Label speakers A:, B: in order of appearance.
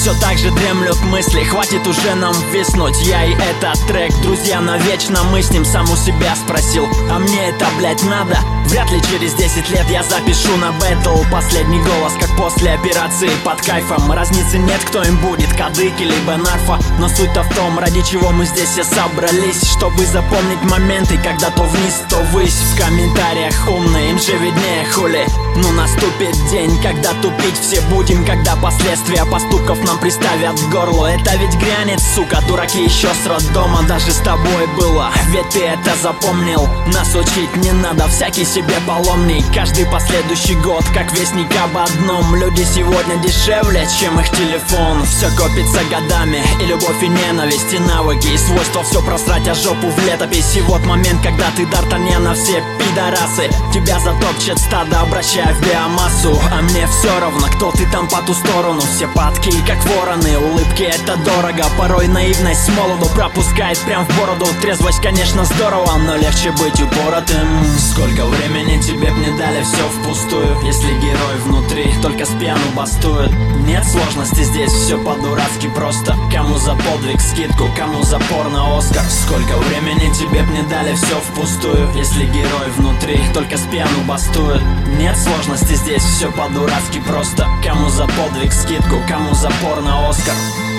A: Все так же дремлют мысли, хватит уже нам виснуть. Я и этот трек, друзья, навечно мы с ним. Сам у себя спросил, а мне это, блять, надо? Вряд ли через 10 лет я запишу на бэтл последний голос, как после операции под кайфом. Разницы нет, кто им будет, кадыки либо нарфа. Но суть-то в том, ради чего мы здесь все собрались, чтобы запомнить моменты, когда то вниз, то ввысь. В комментариях умные, им же виднее, хули. Ну наступит день, когда тупить все будем, когда последствия поступков нам приставят к горлу. Это ведь грянет, сука, дураки еще с роддома. Даже с тобой было, ведь ты это запомнил. Нас учить не надо, всякий себе паломник. Каждый последующий год, как вестник об одном. Люди сегодня дешевле, чем их телефон. Все копится годами, и любовь, и ненависть, и навыки, и свойства все просрать, а жопу в летопись. И вот момент, когда ты Д'Артаньяна, все пидорасы тебя затопчет стадо, обращая в биомассу. А мне все равно, кто ты там по ту сторону. Все падки, как вороны, улыбки это дорого. Порой наивность с молоду пропускает прям в бороду. Трезвость, конечно, здорово, но легче быть упоротым. Сколько времени тебе б не дали все впустую, если герой внутри только с пьяну бастует. Нет сложности здесь, все по-дурацки просто. Кому за подвиг скидку, кому за порно Оскар. Сколько времени тебе б не дали все впустую, если герой внутри только с пьяну бастует. Нет сложности здесь, все по-дурацки просто. Кому за подвиг скидку, кому за порно Оскар.